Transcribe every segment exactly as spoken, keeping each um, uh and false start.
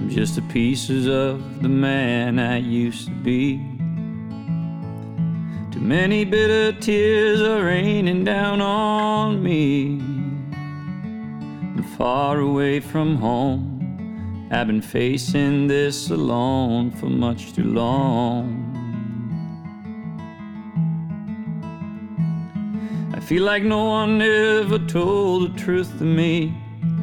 I'm just the pieces of the man I used to be. Too many bitter tears are raining down on me. And far away from home, I've been facing this alone for much too long. I feel like no one ever told the truth to me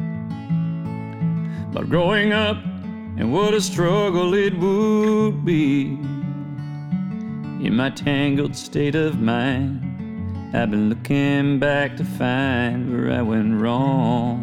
about growing up and what a struggle it would be. In my tangled state of mind, I've been looking back to find where I went wrong.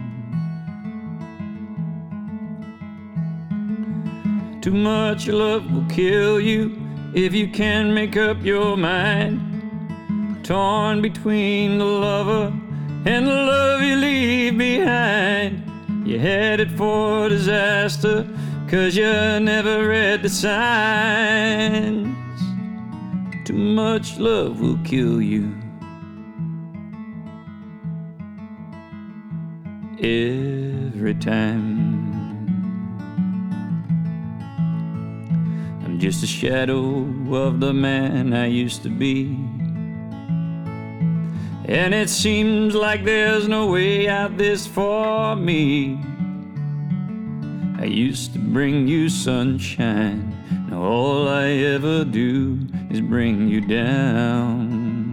Too much love will kill you if you can't make up your mind. Torn between the lover and the love you leave behind. You're headed for disaster, 'cause you never read the signs. Too much love will kill you every time. I'm just a shadow of the man I used to be, and it seems like there's no way out this for me. I used to bring you sunshine, now all I ever do is bring you down.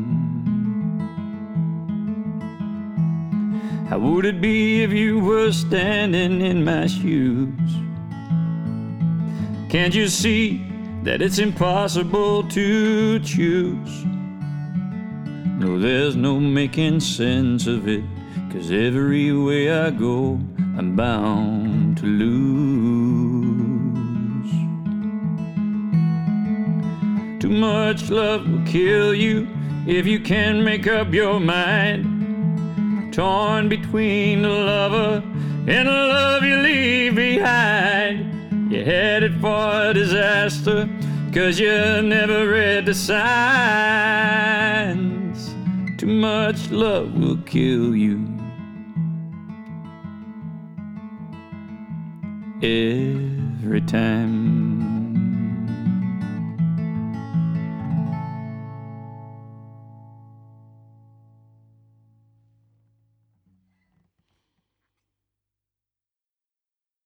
How would it be if you were standing in my shoes? Can't you see that it's impossible to choose? No, there's no making sense of it, 'cause every way I go, I'm bound to lose. Too much love will kill you if you can't make up your mind. Torn between the lover and the love you leave behind. You're headed for disaster, 'cause you never read the signs. Too much love will kill you every time.